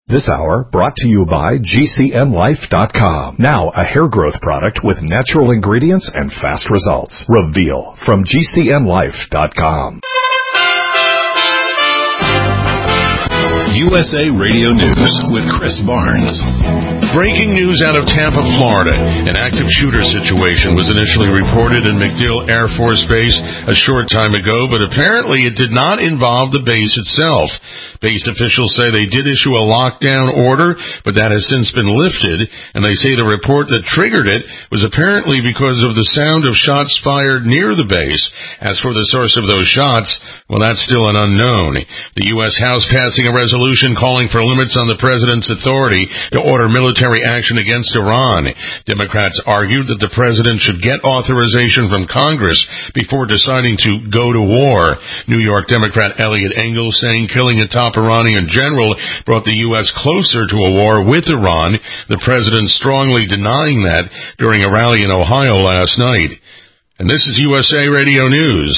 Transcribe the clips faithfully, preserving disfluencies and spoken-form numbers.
This hour brought to you by G C N Life dot com. Now a hair growth product with natural ingredients and fast results. Reveal from G C N Life dot com. U S A Radio News with Chris Barnes. Breaking news out of Tampa, Florida. An active shooter situation was initially reported in MacDill Air Force Base a short time ago, but apparently it did not involve the base itself. Base officials say they did issue a lockdown order, but that has since been lifted, and they say the report that triggered it was apparently because of the sound of shots fired near the base. As for the source of those shots, well, that's still an unknown. The U S House passing a resolution calling for limits on the president's authority to order military action against Iran. Democrats argued that the president should get authorization from Congress before deciding to go to war. New York Democrat Eliot Engel saying killing a top Iranian general brought the U S closer to a war with Iran, the president strongly denying that during a rally in Ohio last night. And this is U S A Radio News.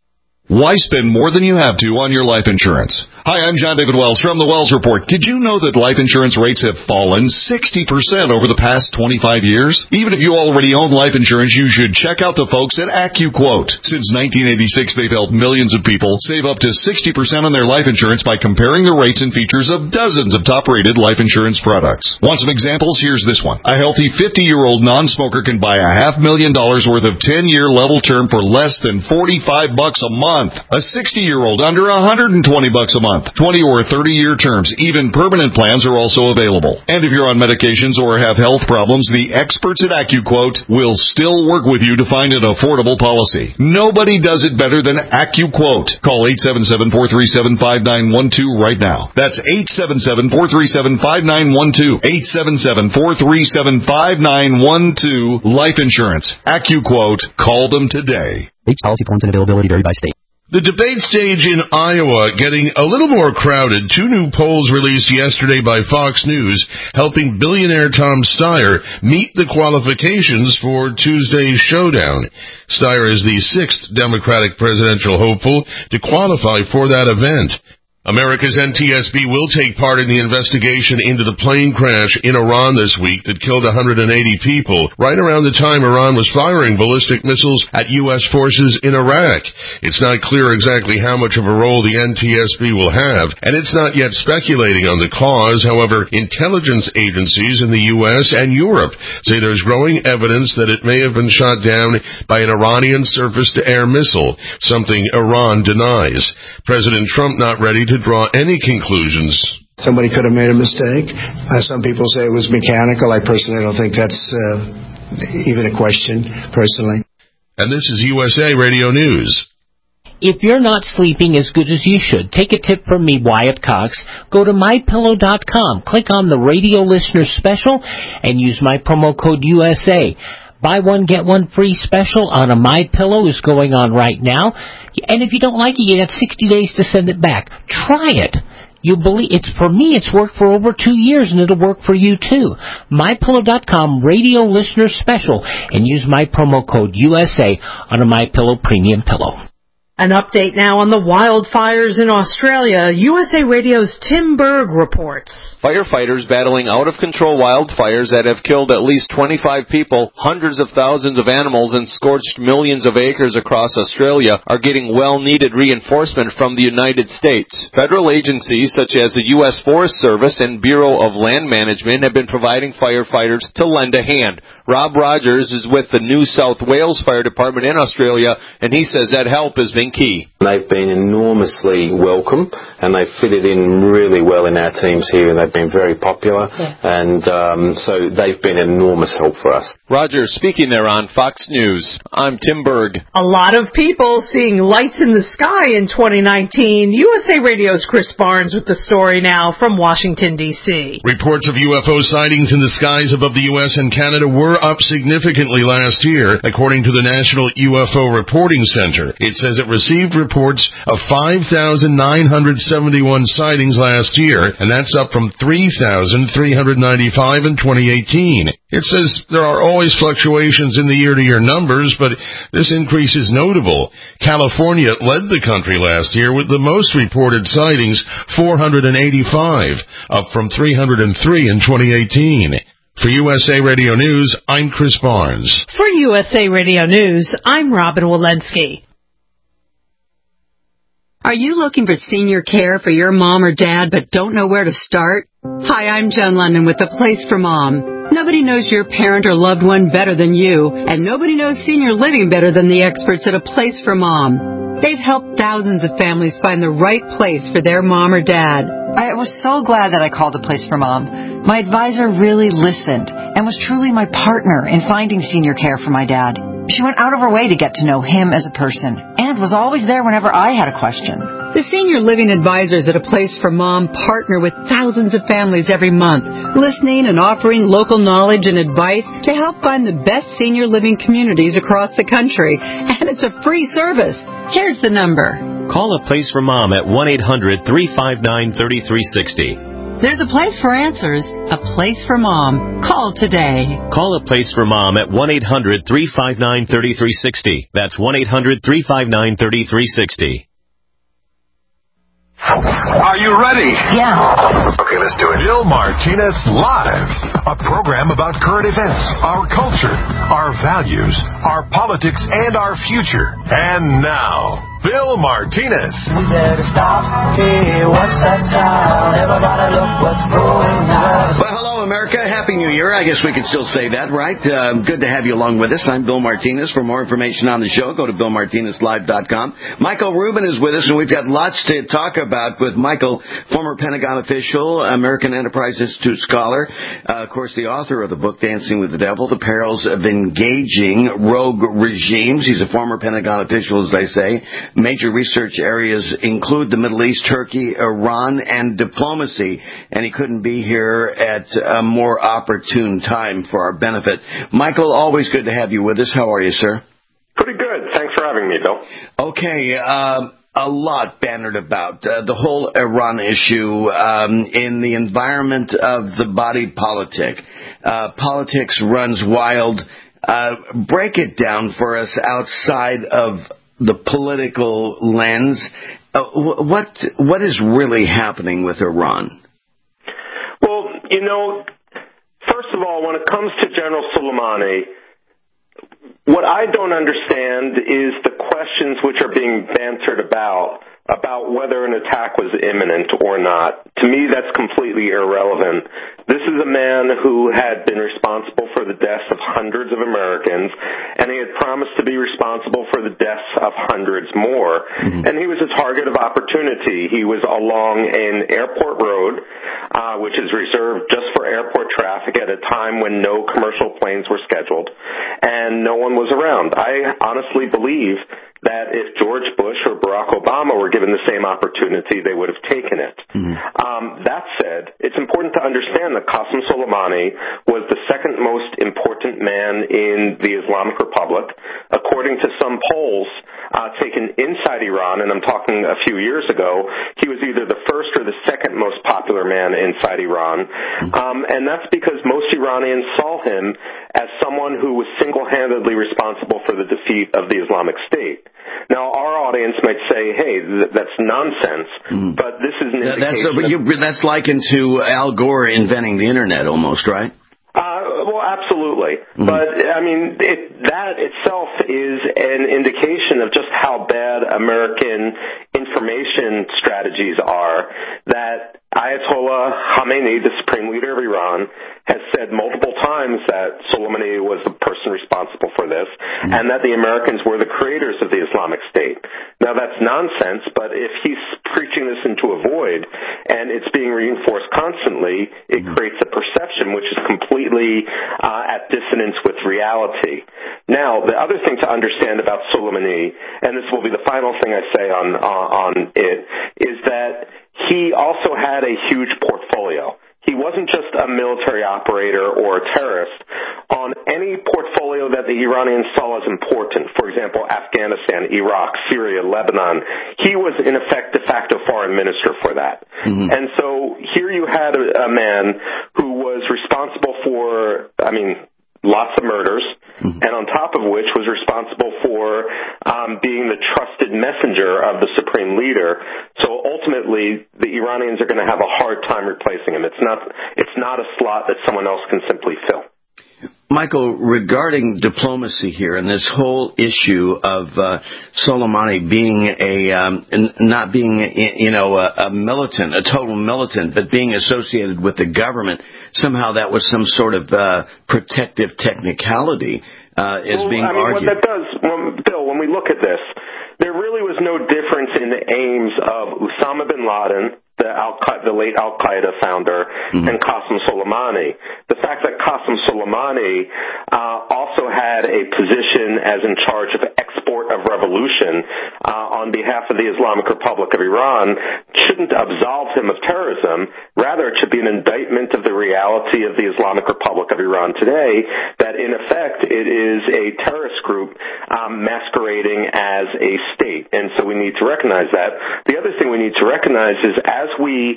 Why spend more than you have to on your life insurance? Hi, I'm John David Wells from the Wells Report. Did you know that life insurance rates have fallen sixty percent over the past twenty-five years? Even if you already own life insurance, you should check out the folks at AccuQuote. Since nineteen eighty-six, they've helped millions of people save up to sixty percent on their life insurance by comparing the rates and features of dozens of top-rated life insurance products. Want some examples? Here's this one. A healthy fifty-year-old non-smoker can buy a half million dollars worth of ten-year level term for less than forty-five bucks a month. A sixty-year-old under one hundred twenty bucks a month. twenty or thirty-year terms. Even permanent plans are also available. And if you're on medications or have health problems, the experts at AccuQuote will still work with you to find an affordable policy. Nobody does it better than AccuQuote. Call eight seven seven, four three seven, five nine one two right now. That's eight seven seven, four three seven, five nine one two. eight seven seven, four three seven, five nine one two. Life insurance. AccuQuote. Call them today. H policy forms and availability vary by state. The debate stage in Iowa getting a little more crowded. Two new polls released yesterday by Fox News helping billionaire Tom Steyer meet the qualifications for Tuesday's showdown. Steyer is the sixth Democratic presidential hopeful to qualify for that event. America's N T S B will take part in the investigation into the plane crash in Iran this week that killed one hundred eighty people, right around the time Iran was firing ballistic missiles at U S forces in Iraq. It's not clear exactly how much of a role the N T S B will have, and it's not yet speculating on the cause. However, intelligence agencies in the U S and Europe say there's growing evidence that it may have been shot down by an Iranian surface-to-air missile, something Iran denies. President Trump not ready to draw any conclusions. Somebody could have made a mistake. Uh, some people say it was mechanical. I personally don't think that's uh, even a question, personally. And this is U S A Radio News. If you're not sleeping as good as you should, take a tip from me, Wyatt Cox. Go to my pillow dot com, click on the radio listener special, and use my promo code U S A. Buy one, get one free special on a MyPillow is going on right now. And if you don't like it, you have sixty days to send it back. Try it. You believe it's for me, it's worked for over two years, and it'll work for you too. my pillow dot com radio listener special, and use my promo code U S A on a MyPillow premium pillow. An update now on the wildfires in Australia. U S A Radio's Tim Berg reports. Firefighters battling out-of-control wildfires that have killed at least twenty-five people, hundreds of thousands of animals, and scorched millions of acres across Australia are getting well-needed reinforcement from the United States. Federal agencies such as the U S Forest Service and Bureau of Land Management have been providing firefighters to lend a hand. Rob Rogers is with the New South Wales Fire Department in Australia, and he says that help has been key. They've been enormously welcome, and they've fitted in really well in our teams here, and they've been very popular, yeah. and um, so they've been an enormous help for us. Rogers speaking there on Fox News. I'm Tim Berg. A lot of people seeing lights in the sky in twenty nineteen. U S A Radio's Chris Barnes with the story now from Washington, D C Reports of U F O sightings in the skies above the U S and Canada were up significantly last year, according to the National U F O Reporting Center. It says it received reports of five thousand nine hundred seventy-one sightings last year, and that's up from three thousand three hundred ninety-five in twenty eighteen. It says there are always fluctuations in the year-to-year numbers, but this increase is notable. California led the country last year with the most reported sightings, four hundred eighty-five, up from three hundred three in twenty eighteen. For U S A Radio News, I'm Chris Barnes. For U S A Radio News, I'm Robin Walensky. Are you looking for senior care for your mom or dad but don't know where to start? Hi, I'm Jen London with The Place for Mom. Nobody knows your parent or loved one better than you, and nobody knows senior living better than the experts at A Place for Mom. They've helped thousands of families find the right place for their mom or dad. I was so glad that I called A Place for Mom. My advisor really listened and was truly my partner in finding senior care for my dad. She went out of her way to get to know him as a person and was always there whenever I had a question. The senior living advisors at A Place for Mom partner with thousands of families every month, listening and offering local knowledge and advice to help find the best senior living communities across the country. And it's a free service. Here's the number. Call A Place for Mom at one eight hundred three five nine three three six zero. There's a place for answers, a place for mom. Call today. Call A Place for Mom at one eight hundred three five nine three three six zero. That's one eight hundred three five nine three three six zero. Are you ready? Yeah. Okay, let's do it. Bill Martinez Live, a program about current events, our culture, our values, our politics, and our future. And now, Bill Martinez. We better stop. Hey, what's that sound? Everybody look what's going on. Well, hello, America. Happy New Year. I guess we could still say that, right? Uh, good to have you along with us. I'm Bill Martinez. For more information on the show, go to bill martinez live dot com. Michael Rubin is with us, and we've got lots to talk about with Michael, former Pentagon official, American Enterprise Institute scholar, uh, of course, the author of the book Dancing with the Devil, The Perils of Engaging Rogue Regimes. He's a former Pentagon official, as they say. Major research areas include the Middle East, Turkey, Iran, and diplomacy, and he couldn't be here at a more opportune time for our benefit. Michael, always good to have you with us. How are you, sir? Pretty good. Thanks for having me, Bill. Okay, um, a lot bannered about. Uh, the whole Iran issue um, in the environment of the body politic. Uh, politics runs wild. Uh, break it down for us outside of the political lens. Uh, what what is really happening with Iran? Well, you know, first of all, when it comes to General Soleimani, what I don't understand is the questions which are being bantered about, about whether an attack was imminent or not. To me, that's completely irrelevant. This is a man who had been responsible for the deaths of hundreds of Americans, and he had promised to be responsible for the deaths of hundreds more. Mm-hmm. And he was a target of opportunity. He was along an airport road, uh, which is reserved just for airport traffic at a time when no commercial planes were scheduled, and no one was around. I honestly believe that if George Bush or Barack Obama were given the same opportunity, they would have taken it. Mm-hmm. Um, that said, it's important to understand that Qasem Soleimani was the second most important man in the Islamic Republic. According to some polls uh, taken inside Iran, and I'm talking a few years ago, he was either the first or the second most popular man inside Iran. Mm-hmm. Um, and that's because most Iranians saw him as someone who was single-handedly responsible for the defeat of the Islamic State. Now, our audience might say, hey, th- that's nonsense, mm. but this is an that, indication... That's, a, you, that's likened to Al Gore inventing the Internet almost, right? Uh, well, absolutely. Mm-hmm. But, I mean, it, that itself is an indication of just how bad American information strategies are, that Ayatollah Khamenei, the supreme leader of Iran, has said multiple times that Soleimani was the person responsible for this, mm-hmm. and that the Americans were the creators of the Islamic State. Now, that's nonsense, but if he's preaching this into a void, and it's being reinforced constantly, it mm-hmm. creates a perception which is completely uh, at dissonance with reality. Now, the other thing to understand about Soleimani, and this will be the final thing I say on, uh, on it, is that he also had a huge portfolio. He wasn't just a military operator or a terrorist. On on any portfolio that the Iranians saw as important, for example, Afghanistan, Iraq, Syria, Lebanon. He was, in effect, de facto foreign minister for that. Mm-hmm. And so here you had a, a man who was responsible for, I mean, lots of murders, mm-hmm. and on top of which was responsible for um, being the trusted messenger of the supreme leader. So ultimately, the Iranians are going to have a hard time replacing him. It's not, it's not a slot that someone else can simply fill. Michael, regarding diplomacy here and this whole issue of uh, Soleimani being a um, not being you know a, a militant, a total militant, but being associated with the government, somehow that was some sort of uh, protective technicality uh, is well, being I mean, argued. What that does, well, Bill, when we look at this, there really was no difference in the aims of Osama bin Laden, the, Al- the late Al-Qaeda founder, mm-hmm. and Qasem Soleimani. The fact that Qasem Soleimani uh, also had a position as in charge of export of revolution uh, on behalf of the Islamic Republic of Iran shouldn't absolve him of terrorism. Rather, it should be an indictment of the reality of the Islamic Republic of Iran today, that in effect it is a terrorist group um, masquerading as a state. And so we need to recognize that. The other thing we need to recognize is as we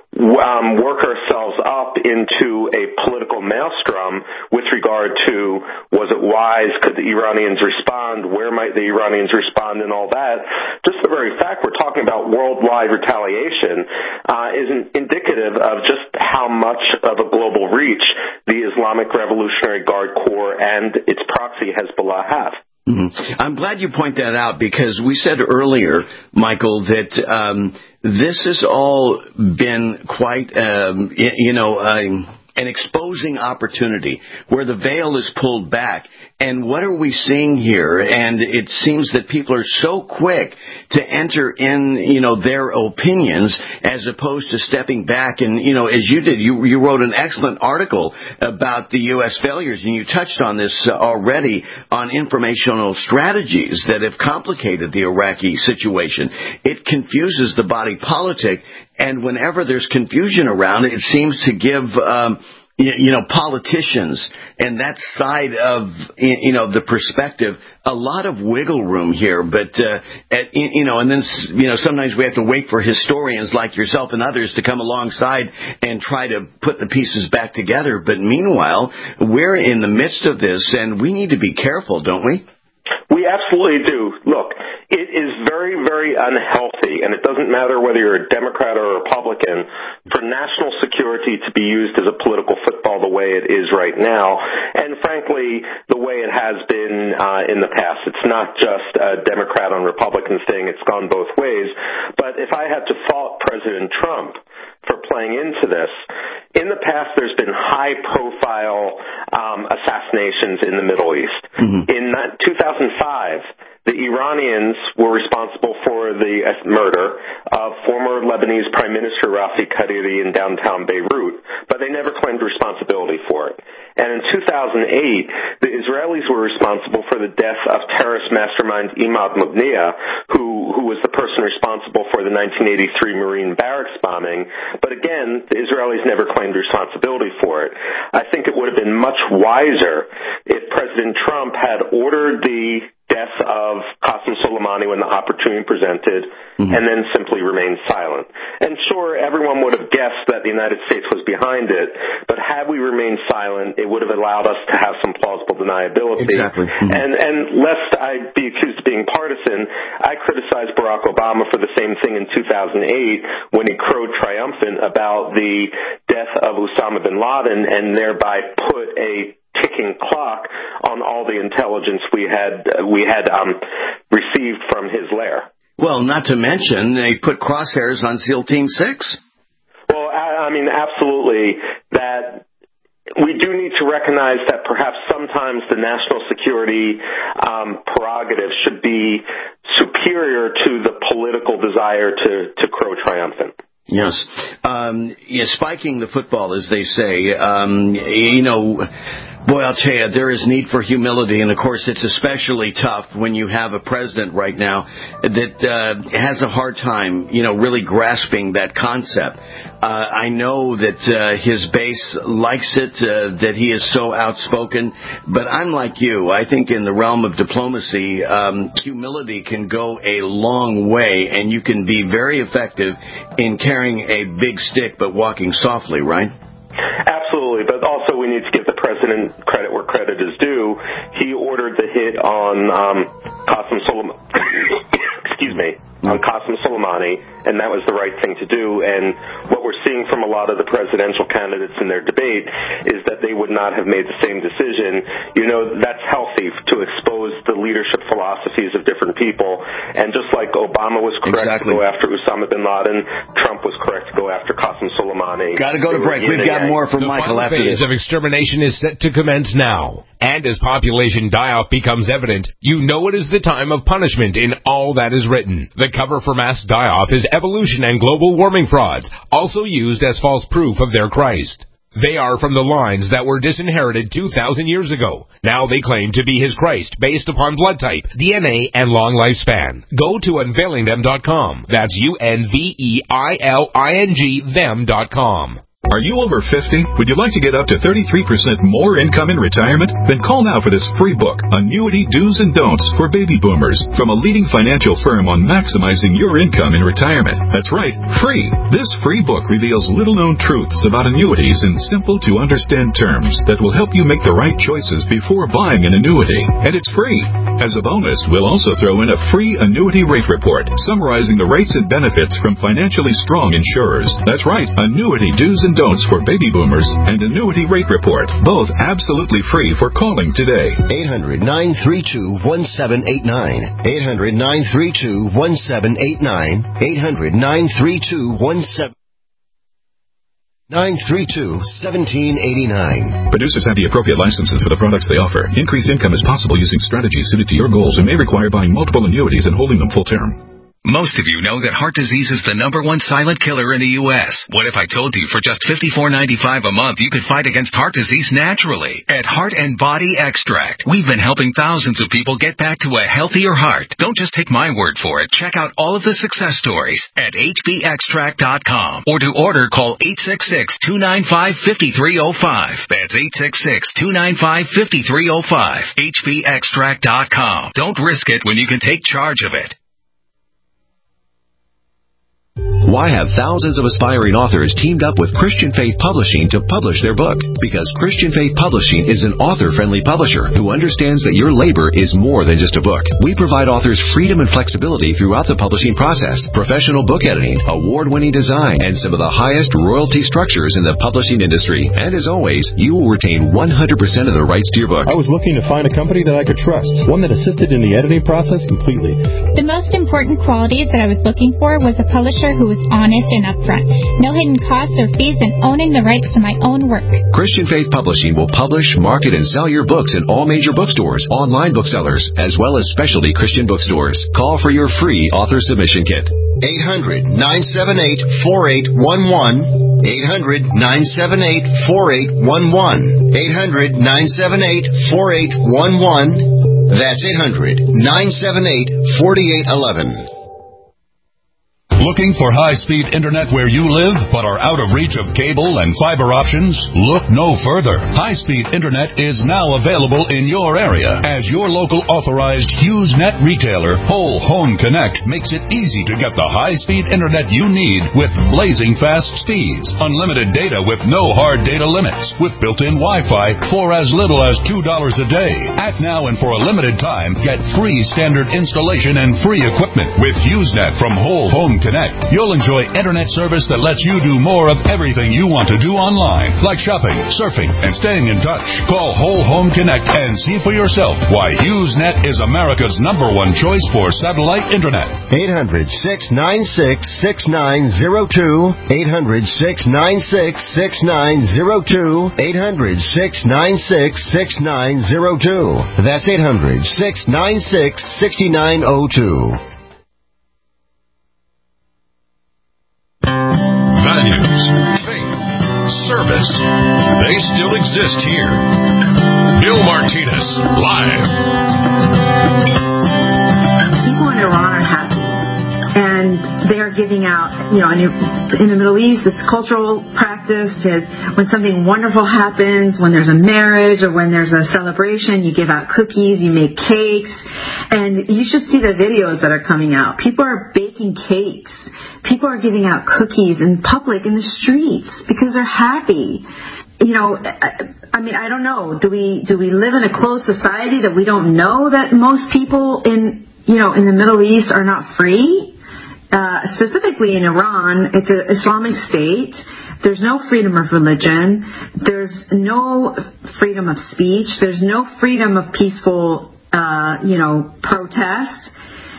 um, work ourselves up into a political maelstrom with regard to was it wise, could the Iranians respond, where might the Iranians respond, and all that, just the very fact we're talking about worldwide retaliation uh, is indicative of just how much of a global reach the Islamic Revolutionary Guard Corps and its proxy Hezbollah have. Mm-hmm. I'm glad you point that out because we said earlier, Michael, that um, this has all been quite, um, you know, uh, an exposing opportunity where the veil is pulled back. And what are we seeing here? And it seems that people are so quick to enter in, you know, their opinions as opposed to stepping back. And, you know, as you did, you, you wrote an excellent article about the U S failures, and you touched on this already on informational strategies that have complicated the Iraqi situation. It confuses the body politic, and whenever there's confusion around it, it seems to give um, you know, politicians and that side of, you know, the perspective, a lot of wiggle room here. But, uh, at, you know, and then, you know, sometimes we have to wait for historians like yourself and others to come alongside and try to put the pieces back together. But meanwhile, we're in the midst of this, and we need to be careful, don't we? We absolutely do. Look, it is very, very unhealthy, and it doesn't matter whether you're a Democrat or a Republican, for national security to be used as a political football the way it is right now, and frankly, the way it has been uh, in the past. It's not just a Democrat on Republican thing. It's gone both ways. But if I had to fault President Trump for playing into this, in the past there's been high-profile um, assassinations in the Middle East. Mm-hmm. In two thousand five, the Iranians were responsible for the murder of former Lebanese Prime Minister Rafi Hariri in downtown Beirut, but they never claimed responsibility for it. And in two thousand eight, the Israelis were responsible for the death of terrorist mastermind Imad Mughniyeh, who, who was the person responsible for the nineteen eighty-three Marine barracks bombing. But again, the Israelis never claimed responsibility for it. I think it would have been much wiser if President Trump had ordered the death of Qasem Soleimani when the opportunity presented, mm-hmm. and then simply remained silent. And sure, everyone would have guessed that the United States was behind it, but had we remained silent, it would have allowed us to have some plausible deniability. Exactly. Mm-hmm. And, and lest I be accused of being partisan, I criticized Barack Obama for the same thing in two thousand eight when he crowed triumphant about the death of Osama bin Laden and thereby put a ticking clock on all the intelligence we had uh, we had um, received from his lair. Well, not to mention they put crosshairs on SEAL Team Six. Well, I, I mean, absolutely. That we do need to recognize that perhaps sometimes the national security um, prerogative should be superior to the political desire to to crow triumphant. Yes. Um, yeah, spiking the football, as they say. Um, you know, Boy, I'll tell you, there is need for humility, and of course it's especially tough when you have a president right now that uh, has a hard time, you know, really grasping that concept. Uh, I know that uh, his base likes it, uh, that he is so outspoken, but I'm like you. I think in the realm of diplomacy, um, humility can go a long way, and you can be very effective in carrying a big stick but walking softly, right? Absolutely, but also we need to give the president credit where credit is due. He ordered the hit on um, Qasem Soleimani, excuse me, on Qasem Soleimani, and that was the right thing to do. And what we're seeing from a lot of the presidential candidates in their debate is that they would not have made the same decision. You know, that's healthy to expose the leadership philosophies of different people. And just like Obama was correct exactly. to go after Osama bin Laden, Trump was correct to go after Qasem Soleimani. Got to go to break. We've got more from the Michael after this. The phase of extermination is set to commence now. And as population die-off becomes evident, you know it is the time of punishment in all that is written. The cover for mass die-off is evolution and global warming frauds, also used as false proof of their Christ. They are from the lines that were disinherited two thousand years ago. Now they claim to be his Christ based upon blood type, D N A, and long lifespan. Go to unveiling them dot com. That's U N V E I L I N G them dot com. Are you over fifty? Would you like to get up to thirty-three percent more income in retirement? Then call now for this free book, Annuity Do's and Don'ts for Baby Boomers, from a leading financial firm on maximizing your income in retirement. That's right, free. This free book reveals little-known truths about annuities in simple-to-understand terms that will help you make the right choices before buying an annuity. And it's free. As a bonus, we'll also throw in a free annuity rate report summarizing the rates and benefits from financially strong insurers. That's right, Annuity Do's and Don'ts for Baby Boomers and Annuity Rate Report, both absolutely free for calling today. eight hundred, nine three two, one seven eight nine. eight hundred, nine three two, one seven eight nine. eight hundred, nine three two, one seven nine three two, one seven eight nine. Producers have the appropriate licenses for the products they offer. Increased income is possible using strategies suited to your goals and may require buying multiple annuities and holding them full term. Most of you know that heart disease is the number one silent killer in the U S What if I told you for just fifty-four ninety-five a month you could fight against heart disease naturally? At Heart and Body Extract, we've been helping thousands of people get back to a healthier heart. Don't just take my word for it. Check out all of the success stories at H B extract dot com. Or to order, call eight six six, two nine five, five three zero five. That's eight six six, two nine five, five three zero five. H B extract dot com. Don't risk it when you can take charge of it. Why have thousands of aspiring authors teamed up with Christian Faith Publishing to publish their book? Because Christian Faith Publishing is an author-friendly publisher who understands that your labor is more than just a book. We provide authors freedom and flexibility throughout the publishing process, professional book editing, award-winning design, and some of the highest royalty structures in the publishing industry. And as always, you will retain one hundred percent of the rights to your book. I was looking to find a company that I could trust, one that assisted in the editing process completely. The most important qualities that I was looking for was a publisher who was honest and upfront. No hidden costs or fees, and owning the rights to my own work. Christian Faith Publishing will publish, market, and sell your books in all major bookstores, online booksellers, as well as specialty Christian bookstores. Call for your free author submission kit. eight hundred, nine seven eight, four eight one one. eight hundred, nine seven eight, four eight one one. eight hundred, nine seven eight, four eight one one. That's eight hundred, nine seven eight, four eight one one. Looking for high-speed internet where you live but are out of reach of cable and fiber options? Look no further. High-speed internet is now available in your area. As your local authorized HughesNet retailer, Whole Home Connect makes it easy to get the high-speed internet you need with blazing fast speeds, unlimited data with no hard data limits, with built-in Wi-Fi for as little as two dollars a day. Act now and for a limited time, get free standard installation and free equipment with HughesNet from Whole Home Connect. You'll enjoy internet service that lets you do more of everything you want to do online, like shopping, surfing, and staying in touch. Call Whole Home Connect and see for yourself why HughesNet is America's number one choice for satellite internet. eight hundred, six nine six, six nine zero two. eight hundred, six nine six, six nine zero two. eight hundred, six nine six, six nine zero two. That's eight hundred, six nine six, six nine zero two. Values, faith, service. They still exist here. Bill Martinez, live. People in Iran are happy, and they are giving out, you know, in, in the Middle East, it's cultural practice to, when something wonderful happens, when there's a marriage or when there's a celebration, you give out cookies, you make cakes, and you should see the videos that are coming out. People are baking cakes. People are giving out cookies in public, in the streets, because they're happy. You know, I mean, I don't know. Do we do we live in a closed society that we don't know that most people in, you know, in the Middle East are not free? Uh, specifically in Iran, it's an Islamic state. There's no freedom of religion. There's no freedom of speech. There's no freedom of peaceful, uh, you know, protest.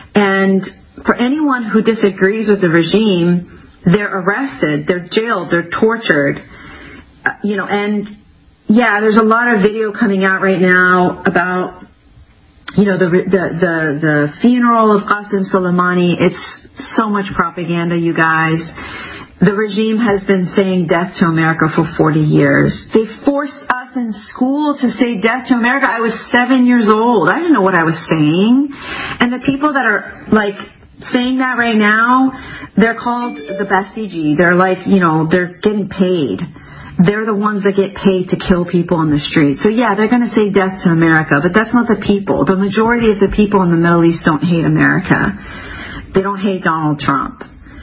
And for anyone who disagrees with the regime, they're arrested, they're jailed, they're tortured. You know, and yeah, there's a lot of video coming out right now about, you know, the the the, the funeral of Qasem Soleimani. It's so much propaganda, you guys. The regime has been saying death to America for forty years. They forced us in school to say death to America. I was seven years old. I didn't know what I was saying. And the people that are like saying that right now, they're called the Basiji. They're like, you know, they're getting paid. They're the ones that get paid to kill people on the street. So yeah, they're going to say death to America, but that's not the people. The majority of the people in the Middle East don't hate America. They don't hate Donald Trump.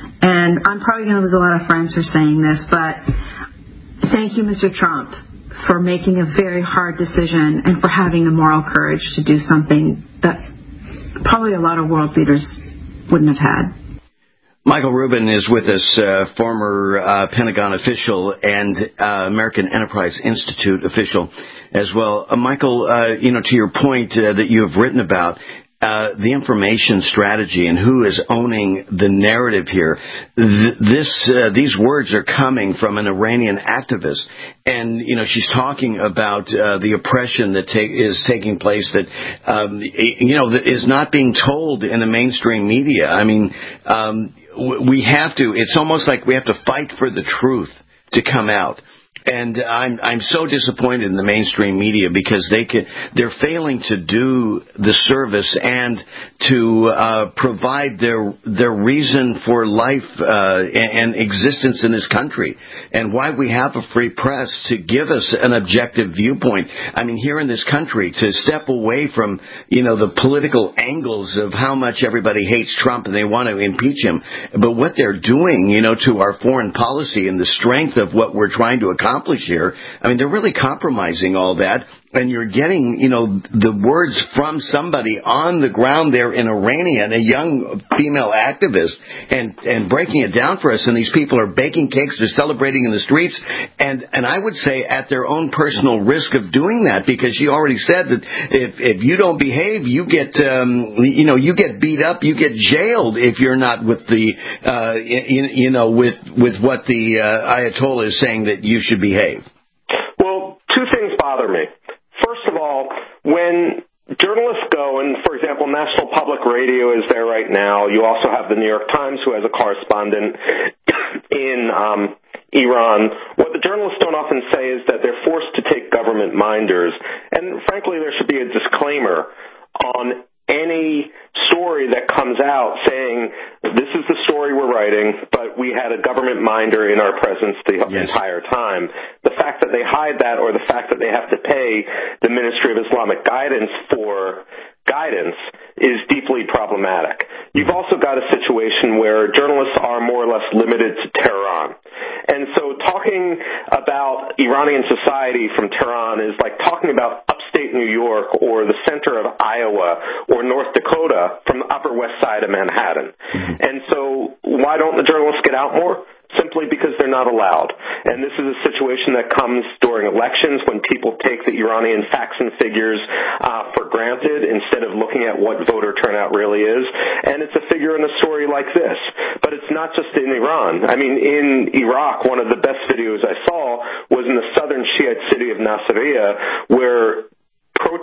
And I'm probably going to lose a lot of friends for saying this, but thank you, Mister Trump, for making a very hard decision and for having the moral courage to do something that probably a lot of world leaders wouldn't have had. Michael Rubin is with us, uh, former uh, Pentagon official and uh, American Enterprise Institute official as well. Uh, Michael, uh, you know, to your point uh, that you have written about, Uh, the information strategy and who is owning the narrative here. Th- this, uh, these words are coming from an Iranian activist, and you know she's talking about uh, the oppression that ta- is taking place that um, you know that is not being told in the mainstream media. I mean, um, we have to. It's almost like we have to fight for the truth to come out. And I'm I'm so disappointed in the mainstream media because they can, they're failing to do the service and to uh, provide their their reason for life uh, and, and existence in this country, and why we have a free press to give us an objective viewpoint. I mean, here in this country, to step away from you know the political angles of how much everybody hates Trump and they want to impeach him, but what they're doing, you know, to our foreign policy and the strength of what we're trying to accomplish. accomplish here. I mean, they're really compromising all that, and you're getting, you know, the words from somebody on the ground there in Iranian, a young female activist, and, and breaking it down for us, and these people are baking cakes, they're celebrating in the streets, and, and I would say at their own personal risk of doing that, because she already said that if, if you don't behave, you get, um, you know, you get beat up, you get jailed if you're not with the, uh, you, you know, with, with what the uh, Ayatollah is saying that you should behave. Well, two things bother me. First of all, when journalists go, and for example, National Public Radio is there right now. You also have the New York Times, who has a correspondent in um, Iran. What the journalists don't often say is that they're forced to take government minders. And frankly, there should be a disclaimer on any story that comes out saying, this is the story we're writing, but we had a government minder in our presence the yes. entire time. The fact that they hide that, or the fact that they have to pay the Ministry of Islamic Guidance for guidance, is deeply problematic. You've also got a situation where journalists are more or less limited to Tehran. And so talking about Iranian society from Tehran is like talking about upstate New York or the center of Iowa or North Dakota from the Upper West Side of Manhattan. Mm-hmm. And so why don't the journalists get out more? Simply because they're not allowed. And this is a situation that comes during elections when people take the Iranian facts and figures uh, for granted instead of looking at what voter turnout really is. And it's a figure in a story like this. But it's not just in Iran. I mean, in Iraq, one of the best videos I saw was in the southern Shiite city of Nasiriyah, where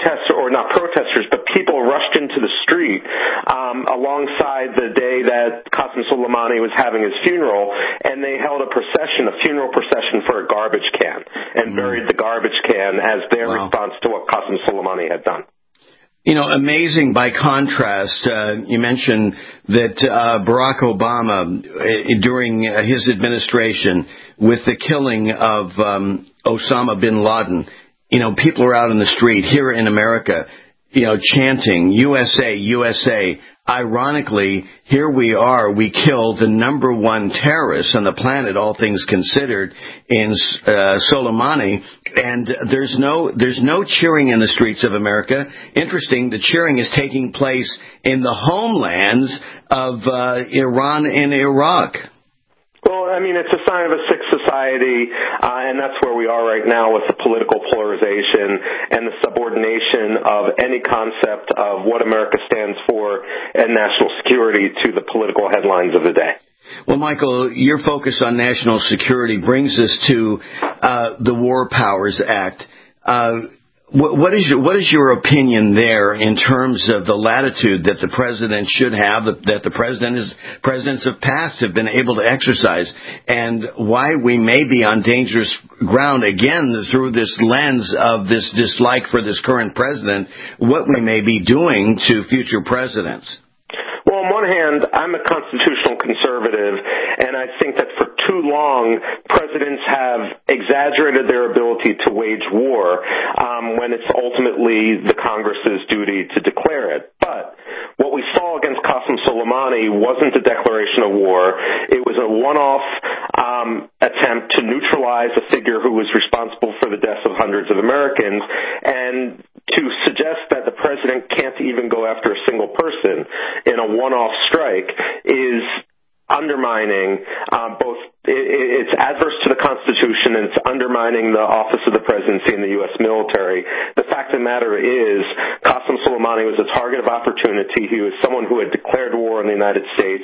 protesters, or not protesters, but people rushed into the street um, alongside the day that Qasem Soleimani was having his funeral, and they held a procession, a funeral procession for a garbage can, and mm. buried the garbage can as their wow. response to what Qasem Soleimani had done. You know, amazing by contrast. Uh, you mentioned that uh, Barack Obama, uh, during uh, his administration, with the killing of um, Osama bin Laden, you know, people are out in the street here in America, you know, chanting, U S A, U S A. Ironically, here we are, we kill the number one terrorist on the planet, all things considered, in uh, Soleimani, and there's no there's no cheering in the streets of America. Interesting, the cheering is taking place in the homelands of uh, Iran and Iraq. Well, I mean, it's a sign of a sick society, uh, and that's where we are right now with the political polarization and the subordination of any concept of what America stands for and national security to the political headlines of the day. Well, Michael, your focus on national security brings us to uh, the War Powers Act. Uh, What is your, what is your opinion there in terms of the latitude that the president should have, that the president is, presidents of past have been able to exercise, and why we may be on dangerous ground again through this lens of this dislike for this current president, what we may be doing to future presidents? Well, on one hand, I'm a constitutional conservative, and I think that for too long, presidents have exaggerated their ability to wage war um, when it's ultimately the Congress's duty to declare it. But what we saw against Qasem Soleimani wasn't a declaration of war. It was a one-off um, attempt to neutralize a figure who was responsible for the deaths of hundreds of Americans, and to suggest that the president can't even go after a single person in a one-off strike is undermining uh, both. It's adverse to the Constitution, and it's undermining the office of the presidency in the U S military. The fact of the matter is, Qasem Soleimani was a target of opportunity. He was someone who had declared war on the United States,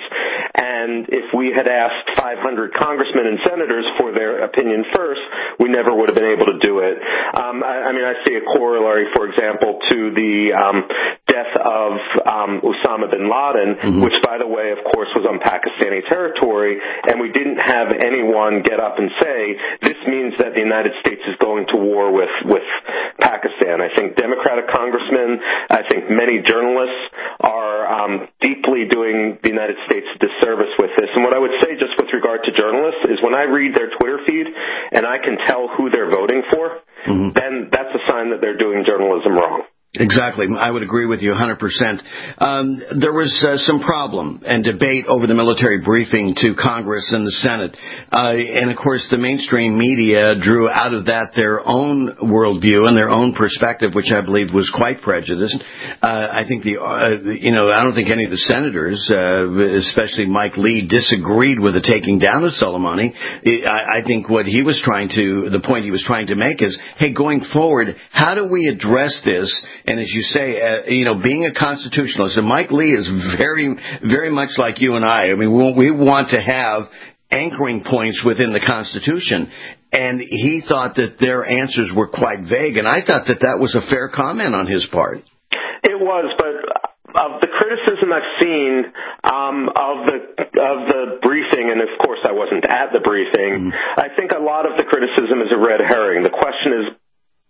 and if we had asked five hundred congressmen and senators for their opinion first, we never would have been able to do it. Um, I, I mean, I see a corollary, for example, to the um, death of um, Osama bin Laden, mm-hmm. which, by the way, of course, was on Pakistani territory, and we didn't have anyone get up and say, this means that the United States is going to war with, with Pakistan. I think Democratic congressmen, I think many journalists are um, deeply doing the United States a disservice with this. And what I would say just with regard to journalists is when I read their Twitter feed and I can tell who they're voting for, mm-hmm. then that's a sign that they're doing journalism wrong. Exactly. I would agree with you one hundred percent. Um, there was uh, some problem and debate over the military briefing to Congress and the Senate. Uh, and, of course, the mainstream media drew out of that their own worldview and their own perspective, which I believe was quite prejudiced. Uh, I think the, uh, you know, I don't think any of the senators, uh, especially Mike Lee, disagreed with the taking down of Soleimani. I, I think what he was trying to, the point he was trying to make is, hey, going forward, how do we address this? And as you say, uh, you know, being a constitutionalist, and Mike Lee is very, very much like you and I. I mean, we, we want to have anchoring points within the Constitution. And he thought that their answers were quite vague. And I thought that that was a fair comment on his part. It was, but of the criticism I've seen um, of the of the briefing, and of course I wasn't at the briefing, mm-hmm. I think a lot of the criticism is a red herring. The question is,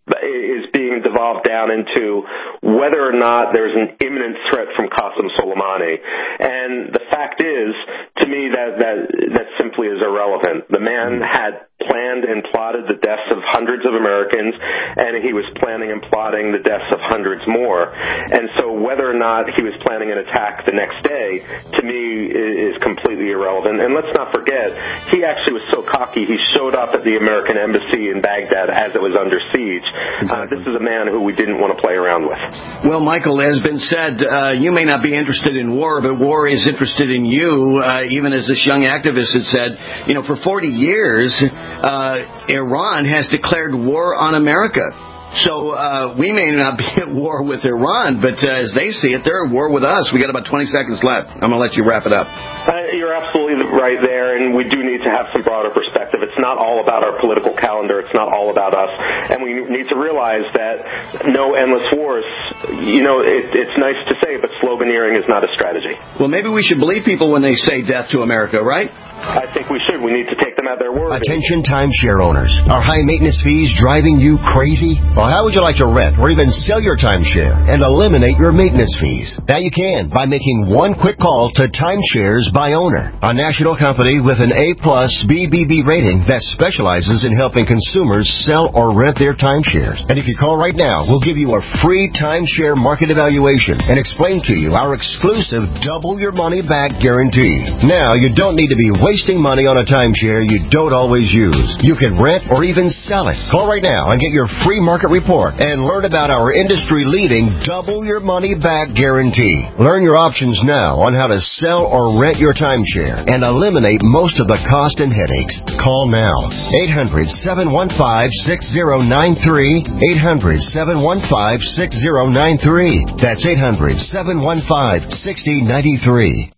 is being devolved down into whether or not there's an imminent threat from Qasem Soleimani. And the fact is, to me, that, that, that simply is irrelevant. The man had planned and plotted the deaths of hundreds of Americans, and he was planning and plotting the deaths of hundreds more. And so whether or not he was planning an attack the next day, to me, is completely irrelevant. And let's not forget, he actually was so cocky, he showed up at the American embassy in Baghdad as it was under siege. Exactly. Uh, this is a man who we didn't want to play around with. Well, Michael, as has been said, uh, you may not be interested in war, but war is interested in you. Uh, even as this young activist had said, you know, for forty years, uh, Iran has declared war on America. So uh, we may not be at war with Iran, but uh, as they see it, they're at war with us. We got about twenty seconds left. I'm going to let you wrap it up. Uh, you're absolutely right there, and we do need to have some broader perspective. It's not all about our political calendar. It's not all about us. And we need to realize that no endless wars, you know, it, it's nice to say, but sloganeering is not a strategy. Well, maybe we should believe people when they say death to America, right? I think we should. We need to take them at their word. Attention timeshare owners. Are high maintenance fees driving you crazy? Well, how would you like to rent or even sell your timeshare and eliminate your maintenance fees? Now you can by making one quick call to Timeshares by Owner, a national company with an A-plus B B B rating that specializes in helping consumers sell or rent their timeshares. And if you call right now, we'll give you a free timeshare market evaluation and explain to you our exclusive double your money back guarantee. Now you don't need to be wasting money on a timeshare you don't always use. You can rent or even sell it. Call right now and get your free market report and learn about our industry-leading double your money back guarantee. Learn your options now on how to sell or rent your timeshare and eliminate most of the cost and headaches. Call now. eight hundred, seven one five, six zero nine three. eight hundred, seven one five, six zero nine three. That's eight hundred, seven one five, six zero nine three.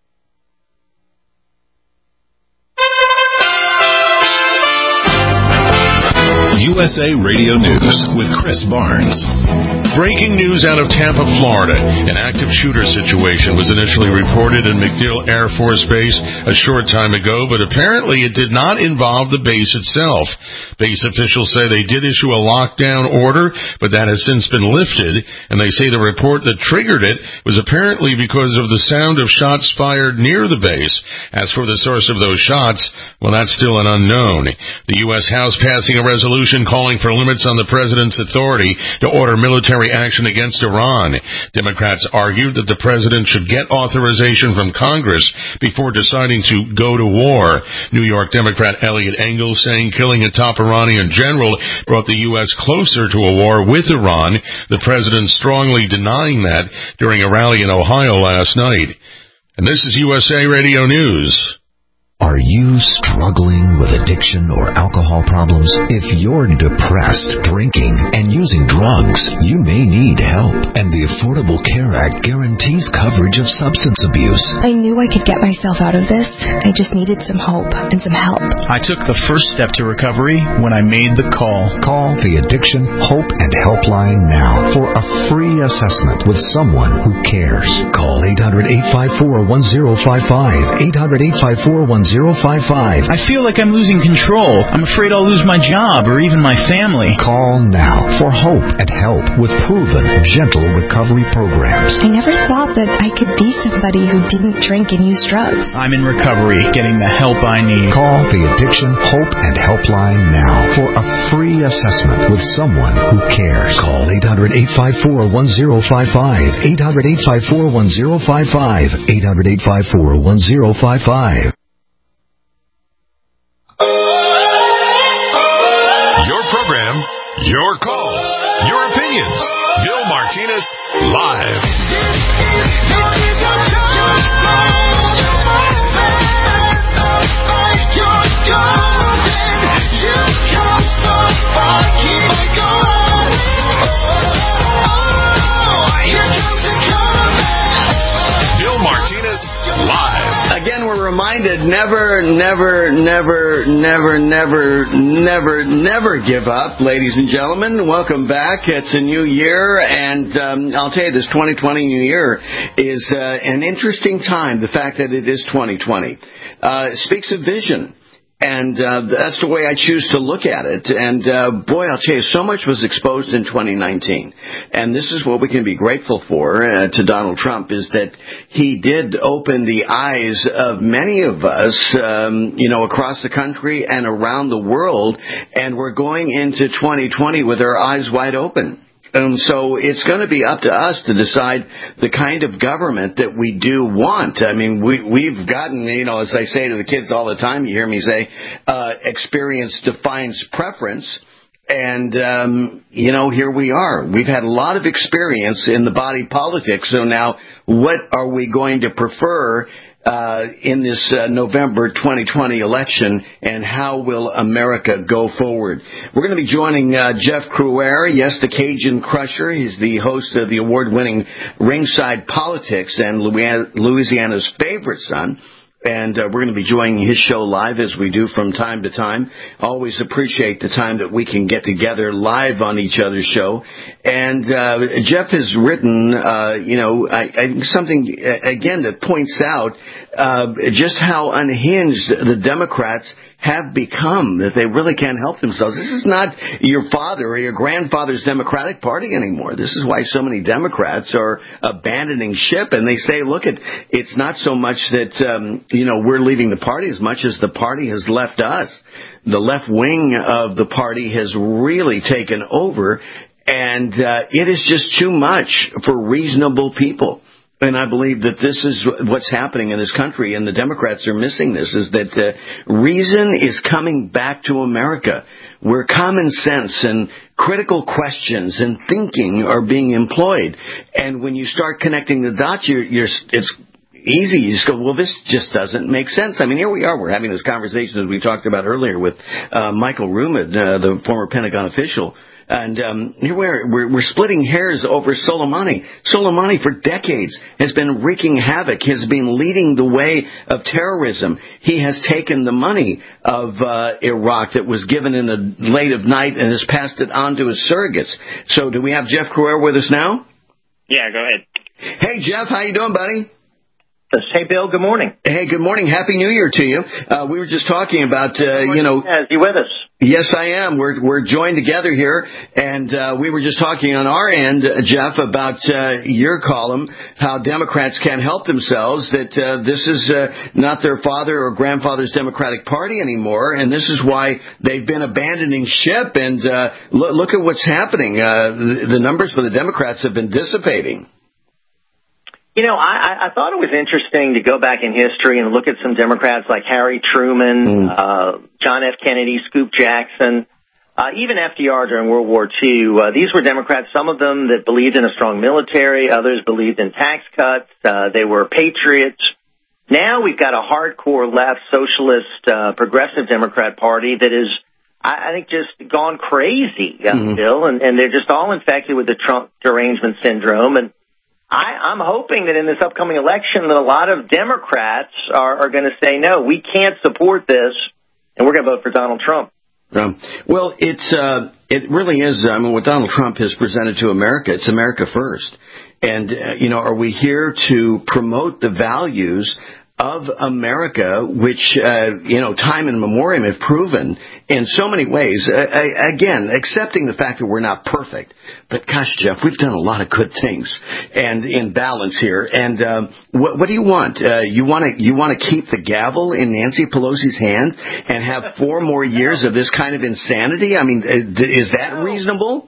U S A Radio News with Chris Barnes. Breaking news out of Tampa, Florida. An active shooter situation was initially reported in MacDill Air Force Base a short time ago, but apparently it did not involve the base itself. Base officials say they did issue a lockdown order, but that has since been lifted, and they say the report that triggered it was apparently because of the sound of shots fired near the base. As for the source of those shots, well, that's still an unknown. The U S House passing a resolution calling for limits on the president's authority to order military action against Iran. Democrats argued that the president should get authorization from Congress before deciding to go to war. New York Democrat Eliot Engel saying killing a top Iranian general brought the U S closer to a war with Iran, the president strongly denying that during a rally in Ohio last night. And this is U S A Radio News. Are you struggling with addiction or alcohol problems? If you're depressed, drinking, and using drugs, you may need help. And the Affordable Care Act guarantees coverage of substance abuse. I knew I could get myself out of this. I just needed some hope and some help. I took the first step to recovery when I made the call. Call the Addiction, Hope, and Helpline now for a free assessment with someone who cares. Call eight hundred, eight five four, one zero five five. eight hundred, eight five four, one zero five five. I feel like I'm losing control. I'm afraid I'll lose my job or even my family. Call now for hope and help with proven, gentle recovery programs. I never thought that I could be somebody who didn't drink and use drugs. I'm in recovery, getting the help I need. Call the Addiction, Hope, and Helpline now for a free assessment with someone who cares. Call eight hundred, eight five four, one zero five five. eight hundred, eight five four, one zero five five. eight hundred, eight five four, one zero five five. Your program, your calls, your opinions. Bill Martinez, live. Bill Martinez, live. Again, we're reminded never, never, never, never, never, never, never give up, ladies and gentlemen. Welcome back. It's a new year, and um, I'll tell you, this twenty twenty new year is uh, an interesting time, the fact that it is twenty twenty. Uh, speaks of vision. And uh, that's the way I choose to look at it. And, uh, boy, I'll tell you, so much was exposed in twenty nineteen. And this is what we can be grateful for uh, to Donald Trump, is that he did open the eyes of many of us, um, you know, across the country and around the world. And we're going into twenty twenty with our eyes wide open. And so it's going to be up to us to decide the kind of government that we do want. I mean, we, we've gotten, you know, as I say to the kids all the time, you hear me say, uh, experience defines preference. And, um, you know, here we are. We've had a lot of experience in the body politic. So now what are we going to prefer uh, in this uh, November twenty twenty election, and how will America go forward? We're going to be joining uh, Jeff Crouere, yes, the Cajun Crusher. He's the host of the award-winning Ringside Politics and Louisiana's Favorite Son. And uh, we're going to be joining his show live as we do from time to time. Always appreciate the time that we can get together live on each other's show. And uh, Jeff has written, uh, you know, I, I think something, uh, again, that points out uh, just how unhinged the Democrats have become, that they really can't help themselves. This is not your father or your grandfather's Democratic Party anymore. This is why so many Democrats are abandoning ship, and they say, look, it, it's not so much that, um, you know, we're leaving the party as much as the party has left us. The left wing of the party has really taken over, and uh, it is just too much for reasonable people. And I believe that this is what's happening in this country, and the Democrats are missing this, is that uh, reason is coming back to America, where common sense and critical questions and thinking are being employed. And when you start connecting the dots, you're, you're, it's easy. You just go, well, this just doesn't make sense. I mean, here we are. We're having this conversation, as we talked about earlier, with uh, Michael Rubin, uh, the former Pentagon official. And um, here we are, we're, we're splitting hairs over Soleimani. Soleimani, for decades, has been wreaking havoc, has been leading the way of terrorism. He has taken the money of uh, Iraq that was given in the late of night and has passed it on to his surrogates. So do we have Jeff Crouere with us now? Yeah, go ahead. Hey, Jeff, how you doing, buddy? Hey, Bill, good morning. Hey, good morning. Happy New Year to you. Uh, we were just talking about, uh, you know... Is you with us? Yes, I am. We're we're joined together here, and uh, we were just talking on our end, uh, Jeff, about uh, your column, how Democrats can't help themselves, that uh, this is uh, not their father or grandfather's Democratic Party anymore, and this is why they've been abandoning ship, and uh, look, look at what's happening. Uh, the, the numbers for the Democrats have been dissipating. You know, I, I thought it was interesting to go back in history and look at some Democrats like Harry Truman, mm. uh, John F. Kennedy, Scoop Jackson, uh, even F D R during World War Two. Uh, these were Democrats, some of them that believed in a strong military, others believed in tax cuts, uh, they were patriots. Now we've got a hardcore left socialist, uh, progressive Democrat Party that is, I, I think, just gone crazy, uh, mm-hmm. Bill, and, and they're just all infected with the Trump derangement syndrome. And I, I'm hoping that in this upcoming election that a lot of Democrats are, are going to say, no, we can't support this, and we're going to vote for Donald Trump. Um, well, it's uh, it really is. I mean, what Donald Trump has presented to America, it's America first. And, uh, you know, are we here to promote the values of America, which, uh, you know, time and memoriam have proven in so many ways. Uh, again, accepting the fact that we're not perfect. But gosh, Jeff, we've done a lot of good things and in balance here. And um, what, what do you want? Uh, you want to you want to keep the gavel in Nancy Pelosi's hand and have four more years of this kind of insanity? I mean, is that reasonable?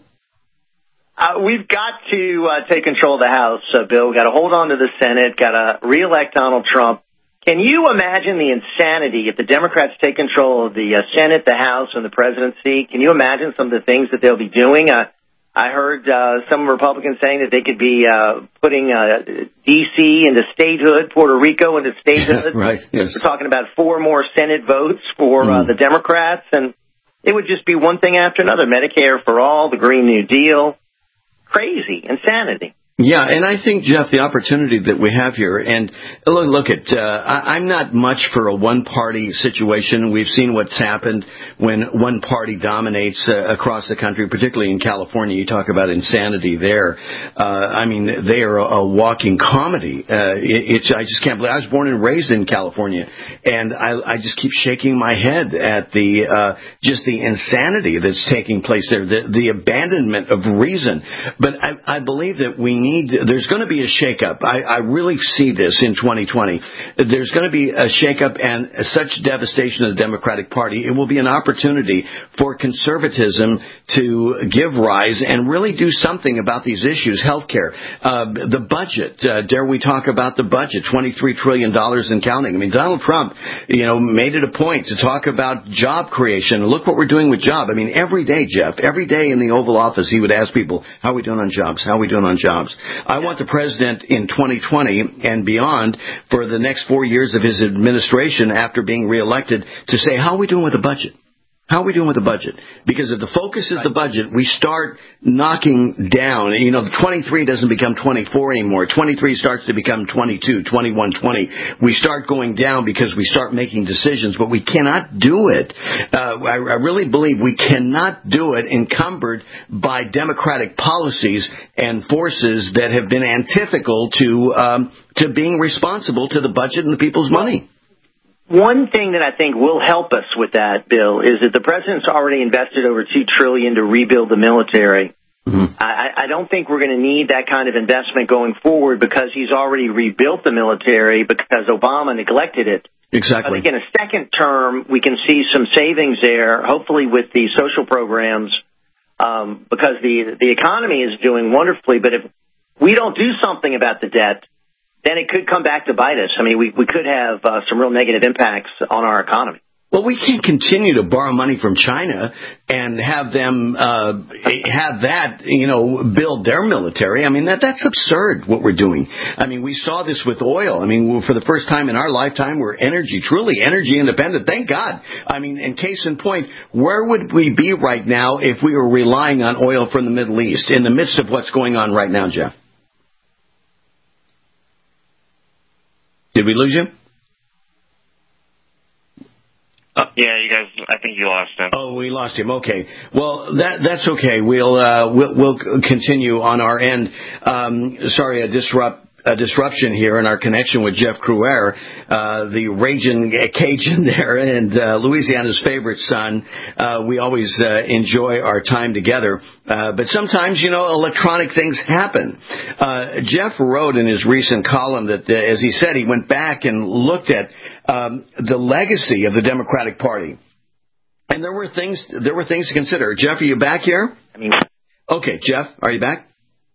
Uh, we've got to uh, take control of the House, uh, Bill. We've got to hold on to the Senate, got to reelect Donald Trump. Can you imagine the insanity if the Democrats take control of the uh, Senate, the House, and the presidency? Can you imagine some of the things that they'll be doing? Uh, I heard uh, some Republicans saying that they could be uh, putting uh, D C into statehood, Puerto Rico into statehood. Right, yes. We're talking about four more Senate votes for uh, the Democrats, and it would just be one thing after another. Medicare for all, the Green New Deal. Crazy. Insanity. Yeah, and I think, Jeff, the opportunity that we have here, and look, look at, uh, I, I'm not much for a one-party situation. We've seen what's happened when one party dominates uh, across the country, particularly in California. You talk about insanity there. Uh, I mean, they are a, a walking comedy. Uh, it, it's, I just can't believe, I was born and raised in California, and I, I just keep shaking my head at the, uh, just the insanity that's taking place there, the, the abandonment of reason. But I, I believe that we need, there's going to be a shakeup. I, I really see this in twenty twenty. There's going to be a shakeup and such devastation of the Democratic Party. It will be an opportunity for conservatism to give rise and really do something about these issues. Healthcare, uh, the budget. Uh, dare we talk about the budget? twenty-three trillion dollars and counting. I mean, Donald Trump, you know, made it a point to talk about job creation. Look what we're doing with job. I mean, every day, Jeff, every day in the Oval Office, he would ask people, how are we doing on jobs? How are we doing on jobs? themselves. I want the president in twenty twenty and beyond, for the next four years of his administration after being reelected, to say, how are we doing with the budget? How are we doing with the budget? Because if the focus is the budget, we start knocking down. You know, twenty-three doesn't become twenty-four anymore. twenty-three starts to become twenty-two, twenty-one, twenty. We start going down because we start making decisions, but we cannot do it. Uh, I, I really believe we cannot do it encumbered by democratic policies and forces that have been antithetical to um, to being responsible to the budget and the people's money. One thing that I think will help us with that, Bill, is that the president's already invested over two trillion dollars to rebuild the military. Mm-hmm. I, I don't think we're going to need that kind of investment going forward because he's already rebuilt the military because Obama neglected it. Exactly. I think in a second term, we can see some savings there, hopefully with the social programs, um, because the the economy is doing wonderfully. But if we don't do something about the debt, then it could come back to bite us. I mean, we, we could have uh, some real negative impacts on our economy. Well, we can't continue to borrow money from China and have them uh, have that, you know, build their military. I mean, that that's absurd what we're doing. I mean, we saw this with oil. I mean, for the first time in our lifetime, we're energy, truly energy independent. Thank God. I mean, in case in point, where would we be right now if we were relying on oil from the Middle East in the midst of what's going on right now, Jeff? Did we lose you? Uh, yeah, you guys. I think you lost him. Oh, we lost him. Okay. Well, that that's okay. We'll uh, we'll, we'll continue on our end. Um, sorry, a disrupt. A disruption here in our connection with Jeff Crouere, uh, the raging Cajun there, and uh, Louisiana's favorite son. Uh, we always uh, enjoy our time together, uh, but sometimes, you know, electronic things happen. Uh, Jeff wrote in his recent column that, uh, as he said, he went back and looked at um, the legacy of the Democratic Party, and there were things there were things to consider. Jeff, are you back here? I mean, okay, Jeff, are you back?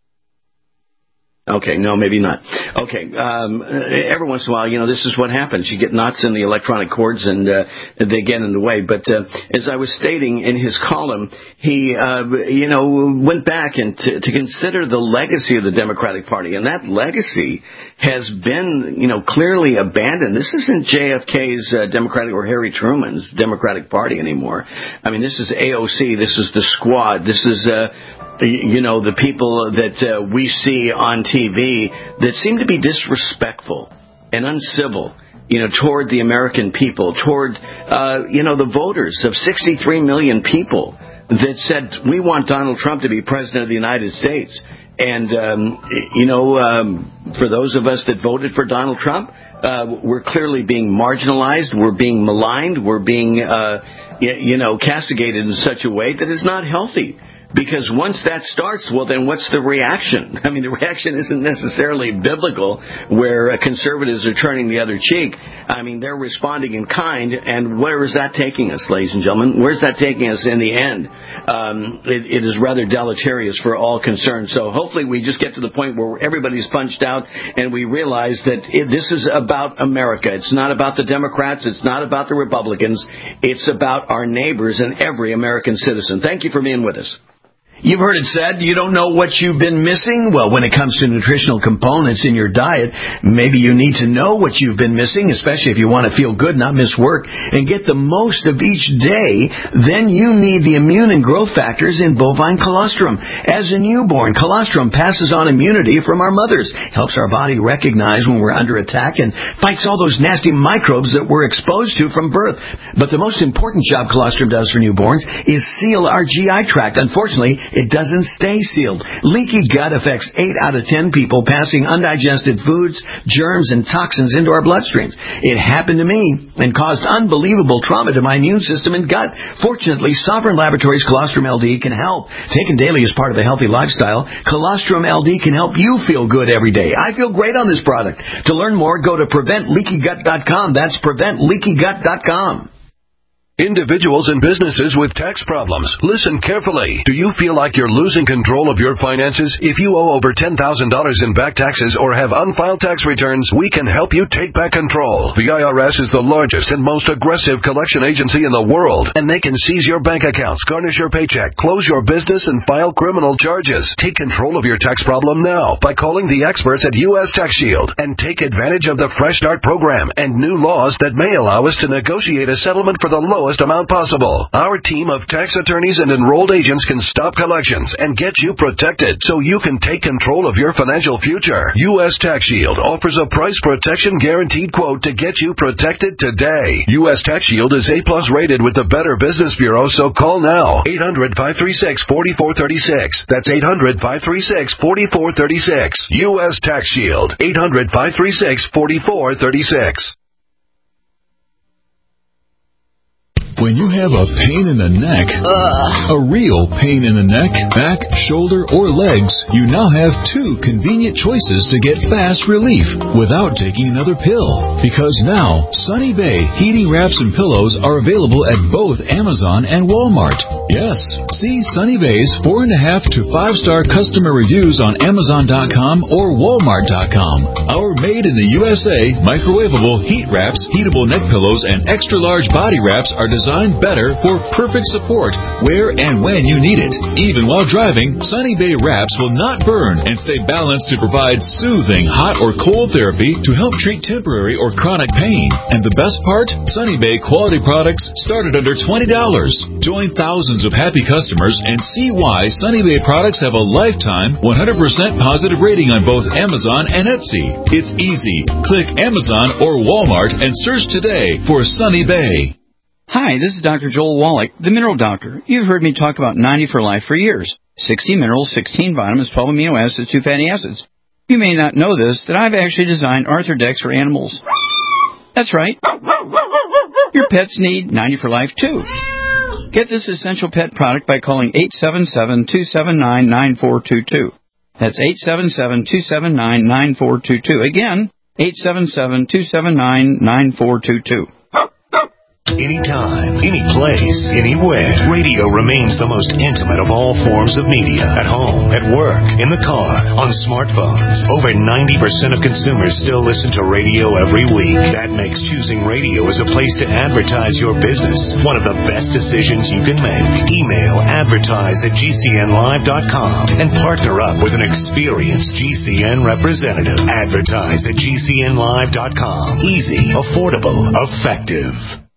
Okay, no, maybe not. Okay, um, every once in a while, you know, this is what happens. You get knots in the electronic cords and uh, they get in the way. But uh, as I was stating in his column, he, uh, you know, went back and to, to consider the legacy of the Democratic Party. And that legacy has been, you know, clearly abandoned. This isn't J F K's uh, Democratic or Harry Truman's Democratic Party anymore. I mean, this is A O C. This is the Squad. This is... Uh, you know, the people that uh, we see on T V that seem to be disrespectful and uncivil, you know, toward the American people, toward, uh, you know, the voters of sixty-three million people that said, we want Donald Trump to be president of the United States. And, um, you know, um, for those of us that voted for Donald Trump, uh, we're clearly being marginalized. We're being maligned. We're being, uh, you know, castigated in such a way that is not healthy. Because once that starts, well, then what's the reaction? I mean, the reaction isn't necessarily biblical, where uh, conservatives are turning the other cheek. I mean, they're responding in kind, and where is that taking us, ladies and gentlemen? Where's that taking us in the end? Um, it, it is rather deleterious for all concerned. So hopefully we just get to the point where everybody's punched out, and we realize that it, this is about America. It's not about the Democrats. It's not about the Republicans. It's about our neighbors and every American citizen. Thank you for being with us. You've heard it said, you don't know what you've been missing? Well, when it comes to nutritional components in your diet, maybe you need to know what you've been missing, especially if you want to feel good, not miss work, and get the most of each day. Then you need the immune and growth factors in bovine colostrum. As a newborn, colostrum passes on immunity from our mothers, helps our body recognize when we're under attack, and fights all those nasty microbes that we're exposed to from birth. But the most important job colostrum does for newborns is seal our G I tract. Unfortunately, it doesn't stay sealed. Leaky gut affects eight out of ten people, passing undigested foods, germs, and toxins into our bloodstreams. It happened to me and caused unbelievable trauma to my immune system and gut. Fortunately, Sovereign Laboratories Colostrum L D can help. Taken daily as part of a healthy lifestyle, Colostrum L D can help you feel good every day. I feel great on this product. To learn more, go to prevent leaky gut dot com. That's prevent leaky gut dot com. Individuals and businesses with tax problems, listen carefully. Do you feel like you're losing control of your finances? If you owe over ten thousand dollars in back taxes or have unfiled tax returns, we can help you take back control. The I R S is the largest and most aggressive collection agency in the world, and they can seize your bank accounts, garnish your paycheck, close your business, and file criminal charges. Take control of your tax problem now by calling the experts at U S Tax Shield and take advantage of the Fresh Start program and new laws that may allow us to negotiate a settlement for the lowest amount possible. Our team of tax attorneys and enrolled agents can stop collections and get you protected so you can take control of your financial future. U S Tax Shield offers a price protection guaranteed quote to get you protected today. U S Tax Shield is A plus rated with the Better Business Bureau, so call now. eight hundred, five three six, four four three six. That's eight hundred, five three six, four four three six. U S Tax Shield. eight hundred, five three six, four four three six. When you have a pain in the neck, Ugh. a real pain in the neck, back, shoulder, or legs, you now have two convenient choices to get fast relief without taking another pill. Because now, Sunny Bay heating wraps and pillows are available at both Amazon and Walmart. Yes, see Sunny Bay's four and a half to five star customer reviews on Amazon dot com or Walmart dot com. Our made in the U S A microwavable heat wraps, heatable neck pillows, and extra large body wraps are designed Designed better for perfect support where and when you need it. Even while driving, Sunny Bay wraps will not burn and stay balanced to provide soothing hot or cold therapy to help treat temporary or chronic pain. And the best part? Sunny Bay quality products start at under twenty dollars. Join thousands of happy customers and see why Sunny Bay products have a lifetime one hundred percent positive rating on both Amazon and Etsy. It's easy. Click Amazon or Walmart and search today for Sunny Bay. Hi, this is Doctor Joel Wallach, the Mineral Doctor. You've heard me talk about ninety for Life for years. sixty minerals, sixteen vitamins, twelve amino acids, two fatty acids. You may not know this, that I've actually designed Arthrodex for animals. That's right. Your pets need ninety for Life, too. Get this essential pet product by calling eight seven seven, two seven nine, nine four two two. That's eight seven seven, two seven nine, nine four two two. Again, eight seven seven, two seven nine, nine four two two. Anytime, any place, anywhere. Radio remains the most intimate of all forms of media. At home, at work, in the car, on smartphones. Over ninety percent of consumers still listen to radio every week. That makes choosing radio as a place to advertise your business one of the best decisions you can make. Email advertise at G C N live dot com and partner up with an experienced G C N representative. Advertise at G C N live dot com. Easy, affordable, effective.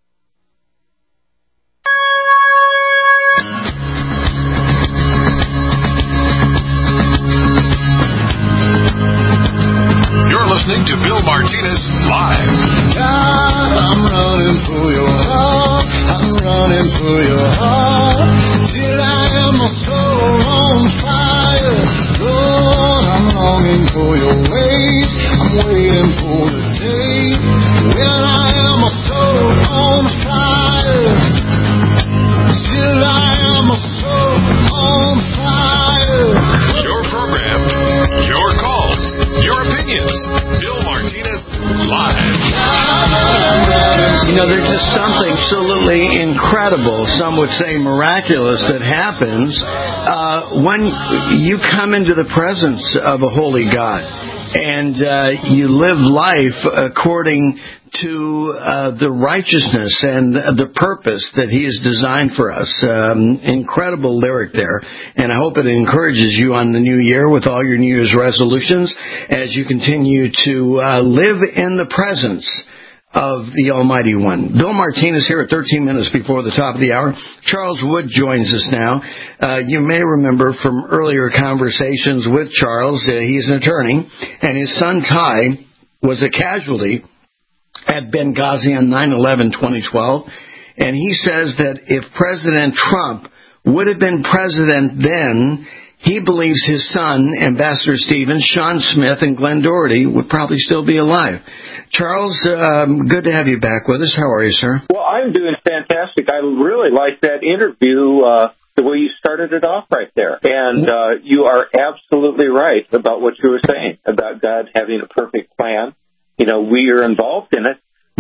Listening to Bill Martinez Live. God, I'm running for your heart. I'm running for your heart. Till I am a soul on fire. Lord, I'm longing for your ways. I'm waiting for the day when I am a soul on fire. Till I am a soul on fire. Your program, your calls, your opinions. Bill Martinez Live. You know, there's just something absolutely incredible, some would say miraculous, that happens uh, when you come into the presence of a holy God and uh, you live life according to uh, the righteousness and the purpose that He has designed for us. Um, incredible lyric there. And I hope it encourages you on the new year with all your New Year's resolutions as you continue to uh, live in the presence of the Almighty One. Bill Martinez here at thirteen minutes before the top of the hour. Charles Wood joins us now. Uh, you may remember from earlier conversations with Charles, uh, he's an attorney, and his son Ty was a casualty at Benghazi on nine eleven twenty twelve, and he says that if President Trump would have been president then, he believes his son, Ambassador Stevens, Sean Smith, and Glenn Doherty would probably still be alive. Charles, um, good to have you back with us. How are you, sir? Well, I'm doing fantastic. I really like that interview, uh, the way you started it off right there. And uh, you are absolutely right about what you were saying about God having a perfect plan. You know, we are involved in it,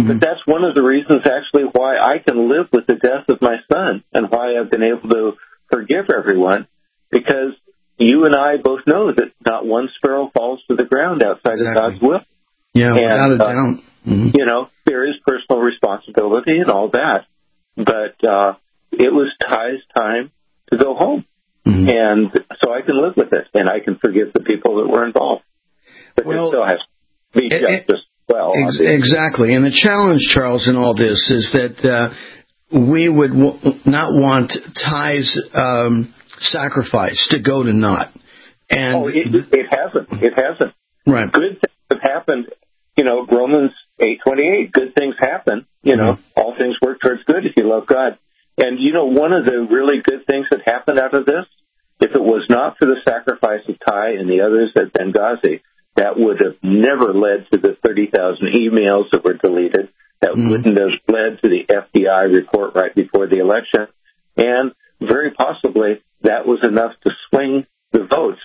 Mm-hmm. But that's one of the reasons, actually, why I can live with the death of my son and why I've been able to forgive everyone, because you and I both know that not one sparrow falls to the ground outside exactly. of God's will. Yeah, and, without a doubt. Uh, mm-hmm. You know, there is personal responsibility and all that, but uh, it was Ty's time to go home. Mm-hmm. And so I can live with it, and I can forgive the people that were involved. But well, there still has to be justice as well. Ex- exactly. And the challenge, Charles, in all this is that uh, we would w- not want Ty's um, sacrifice to go to naught. And oh, it, it hasn't. It hasn't. Right. Good things have happened. You know, Romans eight twenty-eight, good things happen. You know, mm-hmm. all things work towards good if you love God. And, you know, one of the really good things that happened out of this, if it was not for the sacrifice of Ty and the others at Benghazi, that would have never led to the thirty thousand emails that were deleted. That mm-hmm. wouldn't have led to the F B I report right before the election. And very possibly that was enough to swing the votes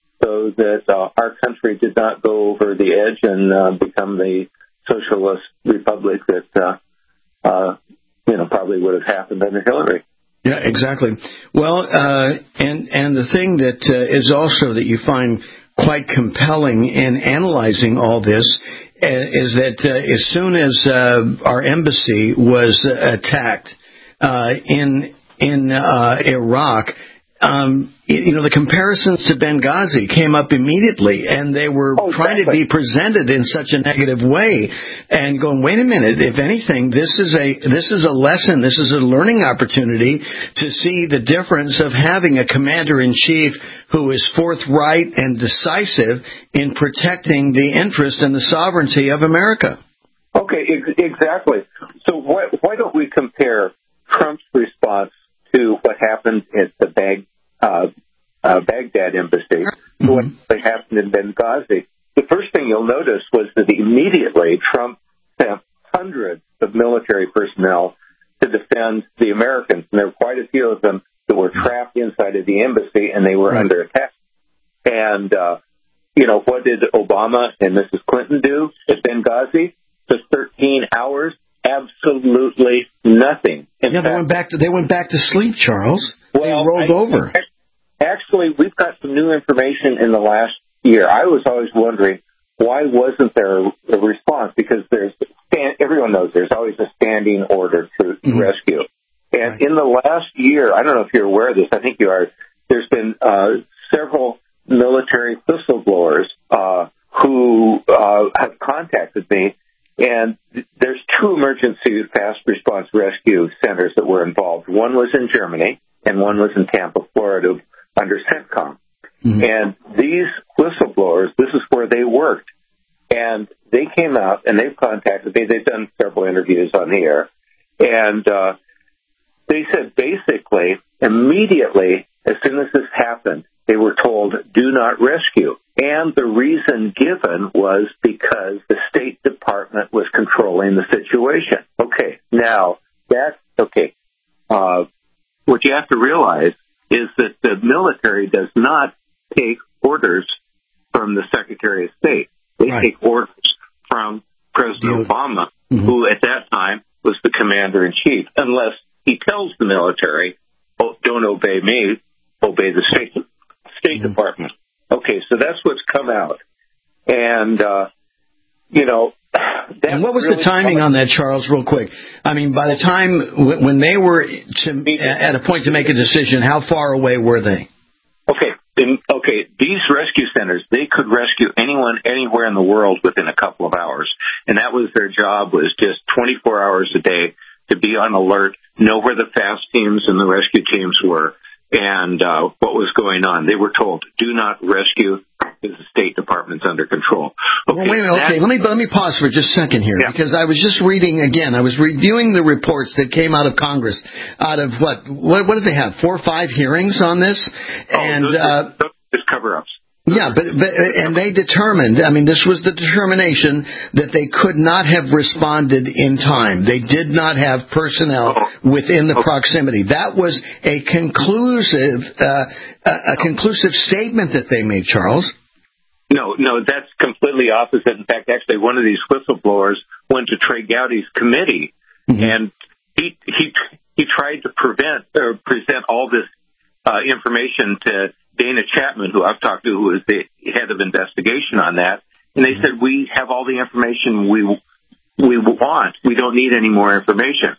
so that uh, our country did not go over the edge and uh, become the socialist republic that uh, uh, you know, probably would have happened under Hillary. Yeah, exactly. Well, uh, and and the thing that uh, is also that you find quite compelling in analyzing all this uh, is that uh, as soon as uh, our embassy was uh, attacked uh, in in uh, Iraq, um, you know, the comparisons to Benghazi came up immediately, and they were oh, trying exactly. to be presented in such a negative way, and going, wait a minute, if anything, this is a this is a lesson, this is a learning opportunity to see the difference of having a commander-in-chief who is forthright and decisive in protecting the interest and the sovereignty of America. Okay, ex- exactly. So why, why don't we compare Trump's response to what happened at the Bag, uh, uh, Baghdad embassy mm-hmm. to what happened in Benghazi? The first thing you'll notice was that immediately Trump sent hundreds of military personnel to defend the Americans, and there were quite a few of them that were trapped inside of the embassy, and they were right. under attack. And, uh, you know, what did Obama and Missus Clinton do at Benghazi? For thirteen hours, absolutely nothing. In yeah, fact, they went back to they went back to sleep, Charles. Well, they rolled I, over. Actually, we've got some new information in the last year. I was always wondering why wasn't there a response? Because there's everyone knows there's always a standing order to mm-hmm. rescue. And right. in the last year, I don't know if you're aware of this. I think you are. There's been uh, several military whistleblowers uh, who uh, have contacted me. And there's two emergency fast response rescue centers that were involved. One was in Germany, and one was in Tampa, Florida, under CENTCOM. Mm-hmm. And these whistleblowers, this is where they worked. And they came out, and they've contacted me. They've done several interviews on the air. And uh, they said basically, immediately, as soon as this happened, they were told, do not rescue. And the reason given was because the State Department was controlling the situation. Okay, now, that's, okay, uh, what you have to realize is that the military does not take orders from the Secretary of State. They right. take orders from President yeah. Obama, mm-hmm. who at that time was the commander-in-chief, unless he tells the military, oh, don't obey me, obey the State State mm-hmm. Department. Okay, so that's what's come out. And, uh, you know... And what was really the timing on that, Charles, real quick? I mean, by the time w- when they were to, at a point to make a decision, how far away were they? Okay, in, okay. These rescue centers, they could rescue anyone anywhere in the world within a couple of hours. And that was their job, was just twenty-four hours a day to be on alert, know where the fast teams and the rescue teams were, and uh, what was going on. They were told, do not rescue because the State Department's under control. Okay, well, wait a minute. Okay, let me let me pause for just a second here, yeah. because I was just reading again. I was reviewing the reports that came out of Congress, out of what what, what did they have? Four or five hearings on this, oh, and those uh, are, those cover-ups. Yeah, but, but and they determined, I mean, this was the determination that they could not have responded in time. They did not have personnel oh. within the oh. proximity. That was a conclusive, uh, a, a conclusive statement that they made, Charles. No, no, that's completely opposite. In fact, actually, one of these whistleblowers went to Trey Gowdy's committee, mm-hmm. and he he he tried to prevent or present all this uh, information to Dana Chapman, who I've talked to, who is the head of investigation on that, and they mm-hmm. said, we have all the information we we want. We don't need any more information.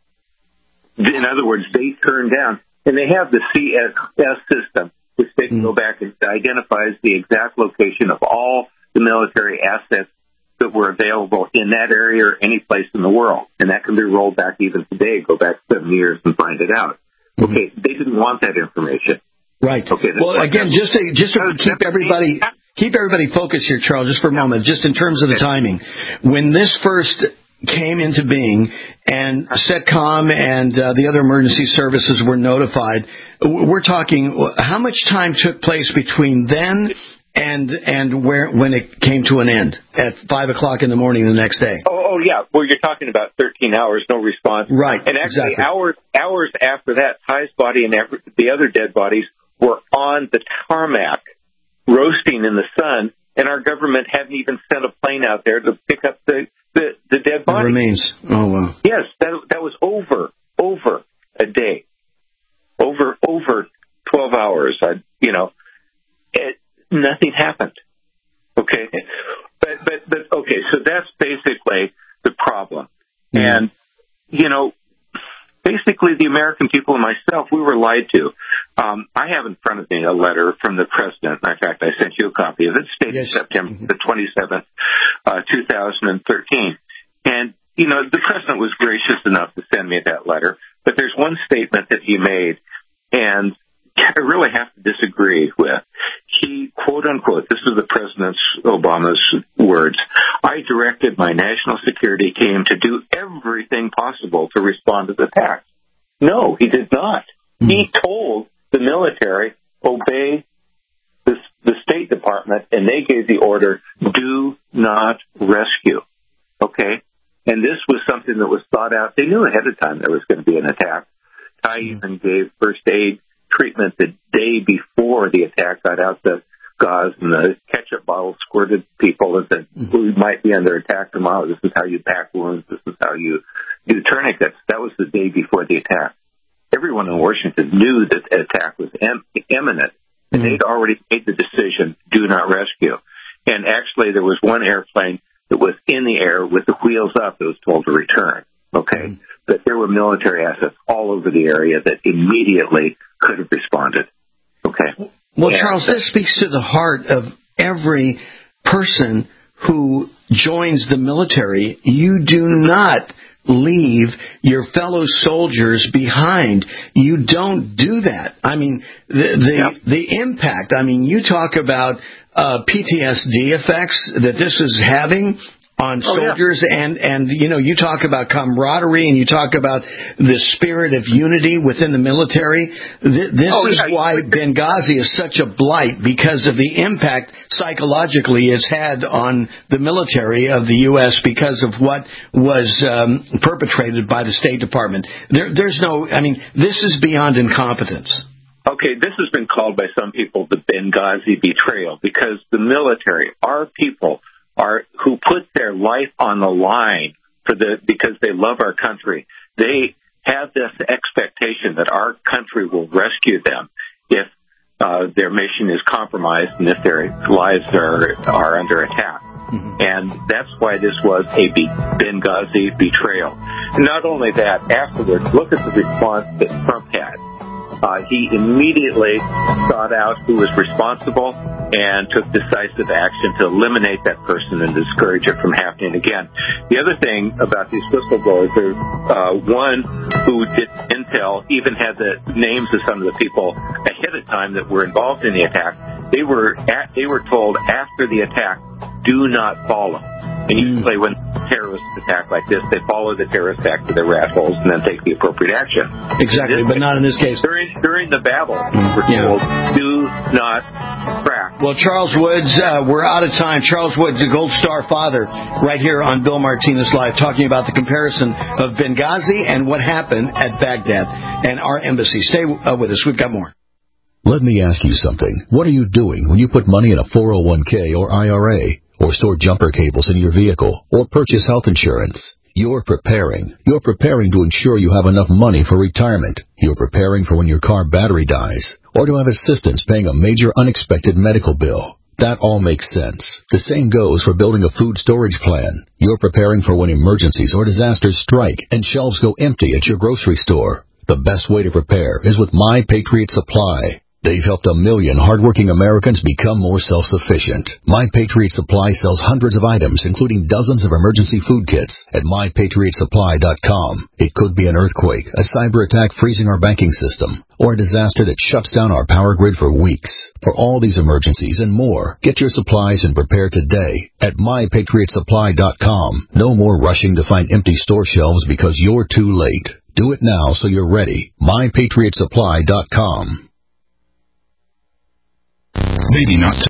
In other words, they turned down, and they have the C S S system, which they can mm-hmm. go back and identifies the exact location of all the military assets that were available in that area or any place in the world. And that can be rolled back even today, go back seven years and find it out. Mm-hmm. Okay, they didn't want that information. Right. Okay. Well, again, just to, just to keep everybody keep everybody focused here, Charles, just for a moment, just in terms of the timing. When this first came into being and SETCOM and uh, the other emergency services were notified, we're talking how much time took place between then and and where when it came to an end at five o'clock in the morning the next day? Oh, oh yeah. Well, you're talking about thirteen hours, no response. Right. And actually, exactly. hours hours after that, Ty's body and every, the other dead bodies were on the tarmac, roasting in the sun, and our government hadn't even sent a plane out there to pick up the the, the dead bodies. The remains. Oh wow. Yes, that that was over over a day, over over twelve hours. I, you know, it, nothing happened. Okay, but but but okay. So that's basically the problem, mm. and you know, basically the American people and myself, we were lied to. Um, I have in front of me a letter from the president. In fact, I sent you a copy of it. It's dated yes. September mm-hmm. the twenty-seventh, uh, two thousand thirteen. And, you know, the president was gracious enough to send me that letter. But there's one statement that he made, and I really have to disagree with. He, quote unquote, this is the President Obama's words, I directed my national security team to do everything possible to respond to the attack. No, he did not. Mm-hmm. He told the military, obey the, the State Department, and they gave the order, do not rescue. Okay? And this was something that was thought out. They knew ahead of time there was going to be an attack. Ty even gave first aid treatment the day before the attack, got out the gauze and the ketchup bottle, squirted people and said, we might be under attack tomorrow. This is how you pack wounds. This is how you do tourniquets. That was the day before the attack. Everyone in Washington knew that the attack was em- imminent, and they'd already made the decision, do not rescue. And actually, there was one airplane that was in the air with the wheels up that was told to return. Okay? But there were military assets all over the area that immediately could have responded. Okay. Well, and Charles, this speaks to the heart of every person who joins the military. You do not leave your fellow soldiers behind. You don't do that. I mean, the the, yep. the impact, I mean, you talk about uh, P T S D effects that this is having on soldiers, oh, yeah. and, and, you know, you talk about camaraderie and you talk about the spirit of unity within the military. This oh, is yeah. why Benghazi is such a blight, because of the impact psychologically it's had on the military of the U S because of what was um, perpetrated by the State Department. There, there's no, I mean, this is beyond incompetence. Okay, this has been called by some people the Benghazi betrayal, because the military, our people, are who put their life on the line for the because they love our country. They have this expectation that our country will rescue them if uh, their mission is compromised and if their lives are are under attack. Mm-hmm. And that's why this was a Benghazi betrayal. Not only that, afterwards, look at the response that Trump had. Uh, he immediately sought out who was responsible and took decisive action to eliminate that person and discourage it from happening again. The other thing about these whistleblowers, there's uh, one who did intel, even had the names of some of the people ahead of time that were involved in the attack. They were at, they were told after the attack, do not follow. And usually when terrorists attack like this, they follow the terrorists back to their rat holes and then take the appropriate action. Exactly, but not in this case. During, during the battle, we're told, yeah. do not crack. Well, Charles Woods, uh, we're out of time. Charles Woods, the Gold Star father, right here on Bill Martinez Live, talking about the comparison of Benghazi and what happened at Baghdad and our embassy. Stay uh, with us. We've got more. Let me ask you something. What are you doing when you put money in a four oh one k or I R A, or store jumper cables in your vehicle, or purchase health insurance? You're preparing. You're preparing to ensure you have enough money for retirement. You're preparing for when your car battery dies, or to have assistance paying a major unexpected medical bill. That all makes sense. The same goes for building a food storage plan. You're preparing for when emergencies or disasters strike and shelves go empty at your grocery store. The best way to prepare is with My Patriot Supply. They've helped a million hardworking Americans become more self-sufficient. My Patriot Supply sells hundreds of items, including dozens of emergency food kits, at my patriot supply dot com. It could be an earthquake, a cyber attack freezing our banking system, or a disaster that shuts down our power grid for weeks. For all these emergencies and more, get your supplies and prepare today at my patriot supply dot com. No more rushing to find empty store shelves because you're too late. Do it now so you're ready. my patriot supply dot com. Maybe not